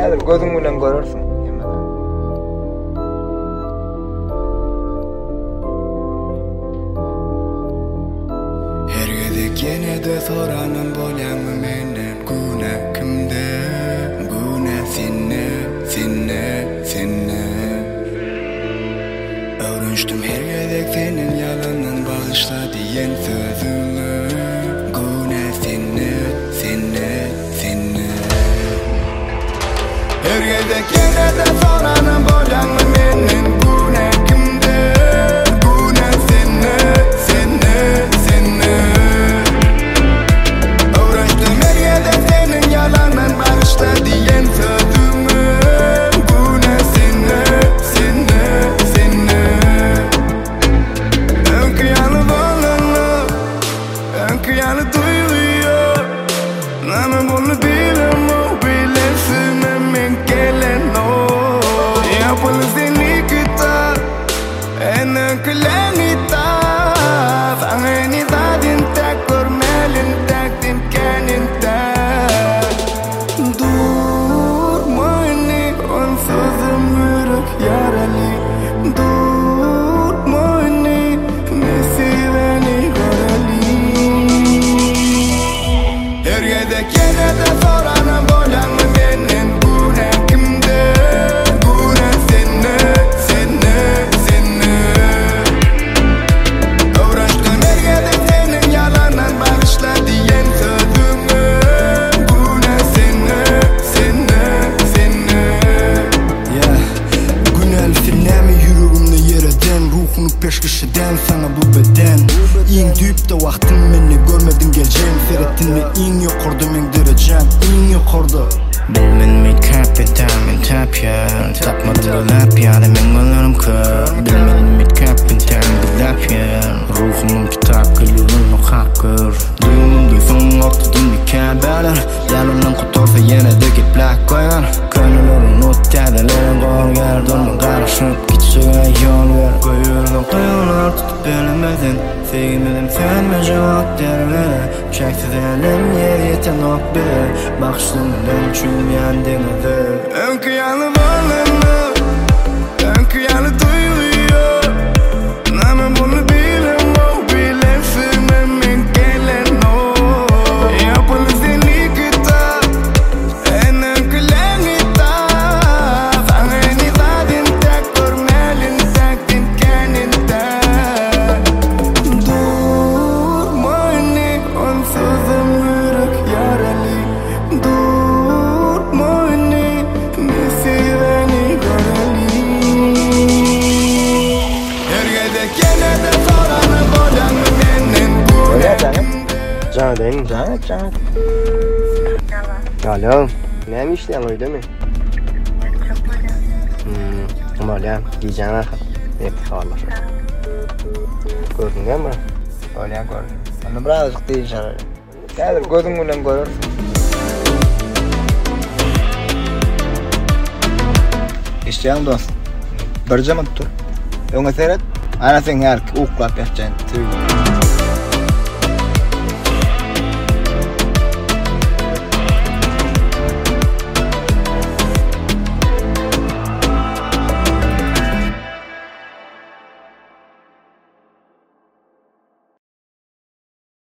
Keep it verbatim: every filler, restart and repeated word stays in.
Häzir gözüň bilen görersiň. Gene de soranım bolyanmy menden guna kimde guna senne senne senne öwrünçdüm her gedek senin yalandan bağışla diyen sözüňi guna senne senne senne her gedek gene de soranım bolyanmy menden guna kimde guna senne senne senne yalandan bağışla diyen sözüme guna senne senne senne önkıyalı bağlanma önkıyalı duyuyor namı bunu bilen o bilesin hemen gelen o yapılı seni kita en önkülen itaf angeni zadin tek görmelin tektin kenin tek yarali durmani mesiveni gorali her yerde gene de soranım bolyanmy menden guna kimde guna senne senne senne öwrünçdüm her yerde senin yalandan bağışla diyen sözüňi guna senne senne senne Filnämi yüreğimde yereden ruhunu peşkeşeden sana bu beden İň düýpde wagtym meni görmedin geljen feretinde iň ýokarda men derejem iň ýokarda Bilmedim kapten tamen tapyan tapmadım lapyan men gönlüm kör Bilmedim kapten tamen lapyan ruhumun kitap gülüğünü hakkır Duyumum duysun ortadan bir kabeler Yanımdan kutorsa yine de git plak koyar Könülürün ot dedelerin gorgar Durma karışıp gitsüge yol ver Koyurdum koyular tutup bilemedin Sevmedim senme cevap derlere Çekti elim yer yeten ok bilir Bakışlarımdan çülmeyen denedi Önkıyalı bağlanma Önkıyalı duyuyor Namı bunu bilen o bilesin hemen gelen o Yapılı seni kita en önkülen itaf angeni zadin tek görmelin tektin kenin tek durmani onsuzum yürek yarali durmani mesiveni gorali her gede gene de soranı bolyanmy menden guna Canım benim canım canım. Alo. Näme işleýän öýdemi? Hmm, bolýan, giýjän arka. Eti hallar. Görünýärmi? Bolýan görün. Ana birazjyk diýýär. Häzir gözüň bilen görersiň. İşleýän dost. Bir jamat tur. Öňe seret, ana sen her uklap ýatjan.